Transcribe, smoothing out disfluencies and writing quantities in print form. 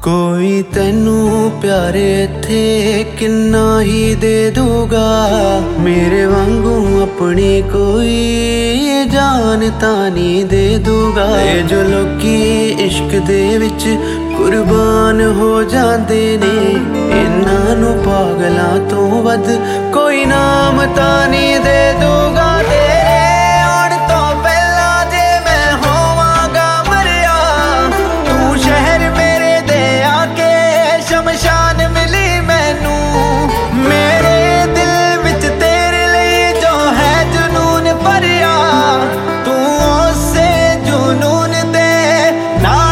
कोई तेनू प्यारे इत्थे किन्ना ही दे दूगा, मेरे वांगू अपनी कोई जान तां नहीं दे दूगा। ये जो लोकी इश्क दे विच कुर्बान हो जांदे ने, इन्हां नू पागलां तों वध कोई नाम तां